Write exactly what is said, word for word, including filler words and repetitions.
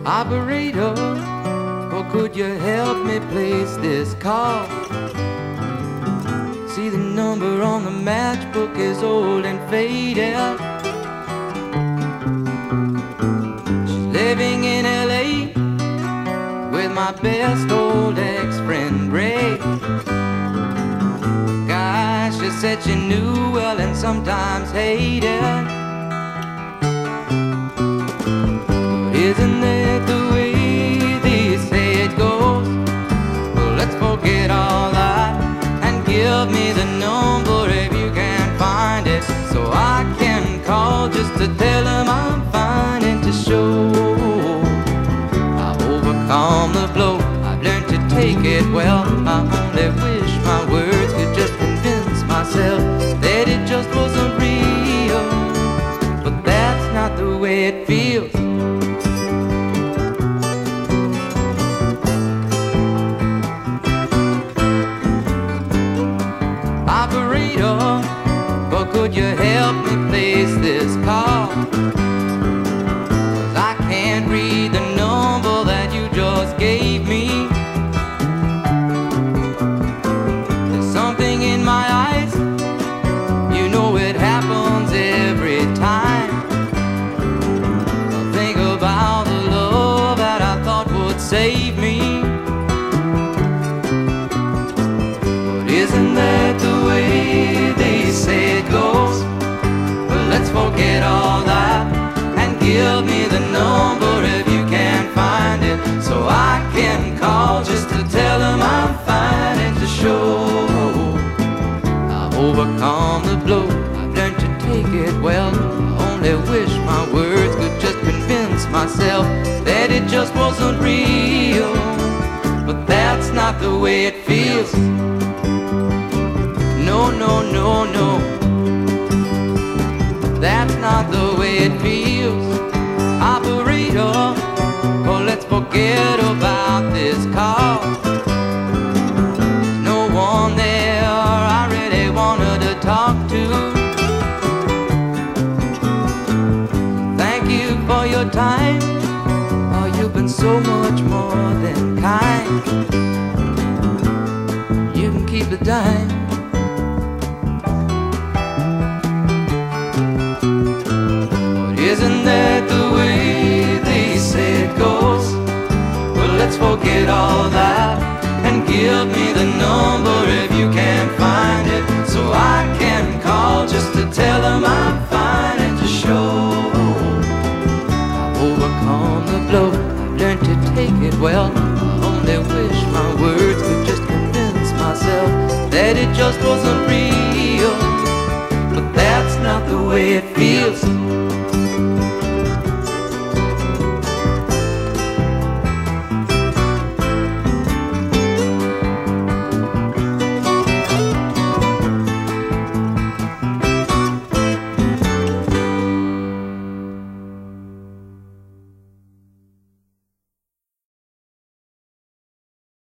Operator, or could you help me place this call? See, the number on the matchbook is old and faded. She's living in L A with my best old ex-friend Ray. Gosh, she said she knew well and sometimes hated. Isn't that the way they say it goes? Well, let's forget all that and give me the number if you can find it, so I can call just to tell them I'm fine and to show I've overcome the blow. I've learned to take it well. I only wish my words could just convince myself that it just wasn't real, but that's not the way it feels. Operator, or could you help me place this call? 'Cause I can't read the number that you just gave me. There's something in my eyes, you know it happens every time. I think about the love that I thought would save me. But isn't that the way they say it goes? Well, let's forget all that and give me the number if you can find it, so I can call just to tell them I'm fine and to show I've overcome the blow. I've learned to take it well. I only wish my words could just convince myself that it just wasn't real, but that's not the way it feels. No, no, no, no, that's not the way it feels. Operator, oh, let's forget about this call. There's no one there I really wanted to talk to. Thank you for your time. Oh, you've been so much more than kind. You can keep the dime. Isn't that the way they say it goes? Well, let's forget all that and give me the number if you can find it, so I can call just to tell them I'm fine and to show I've overcome the blow. I've learned to take it well. I only wish my words could just convince myself that it just wasn't real.